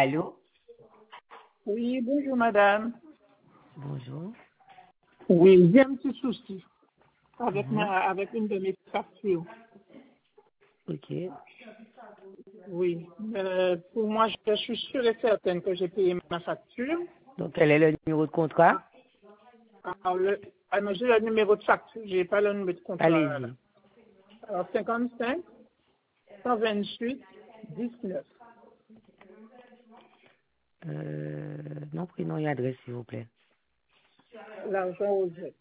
Allô? Oui, bonjour madame. Bonjour. Oui, j'ai un petit souci avec Mhm. avec une de mes factures. Ok. Oui, pour moi, je suis sûre et certaine que j'ai payé ma facture. Donc, quel est le numéro de contrat? Alors, non, j'ai le numéro de facture, j'ai pas le numéro de contrat là. Allez-y. Alors, 55 128 19. Nom, prénom et adresse, s'il vous plaît. L'argent aux aides.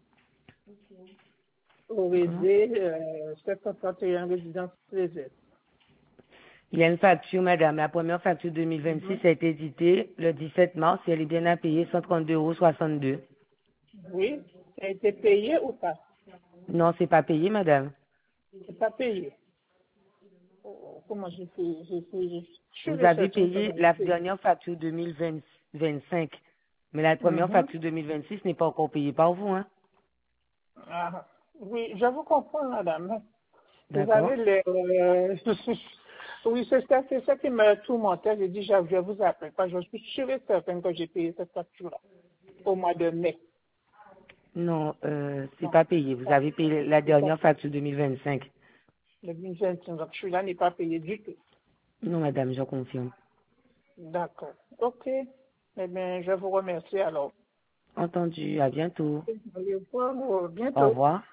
Au Mhm. Rézé, 731 résidence les aides. Il y a une facture, madame. La première facture 2026 a été éditée le 17 mars et elle est bien à payer 132,62 €. Oui, ça a été payé ou pas? Non, c'est pas payé, madame. C'est pas payé. Comment j'ai fait? Je suis Vous avez certaine que payé j'ai la payé. dernière facture 2025, mais la première Mhm. facture 2026 n'est pas encore payée par vous, hein? Ah, oui, je vous comprends, madame. Vous D'accord? avez les... oui, c'est ça qui me tourmentait. J'ai dit, je vais vous appeler. Parce que je suis sûre et certaine que j'ai payé cette facture-là au mois de mai. Non, c'est Non, pas payé. Vous avez payé la c'est pas dernière payé. facture 2025. Le 2025, donc celui-là n'est pas payé du tout. Non, madame, je confirme. D'accord. OK. Eh bien, je vous remercie alors. Entendu. À bientôt. Allez, au revoir. Au Bientôt. revoir.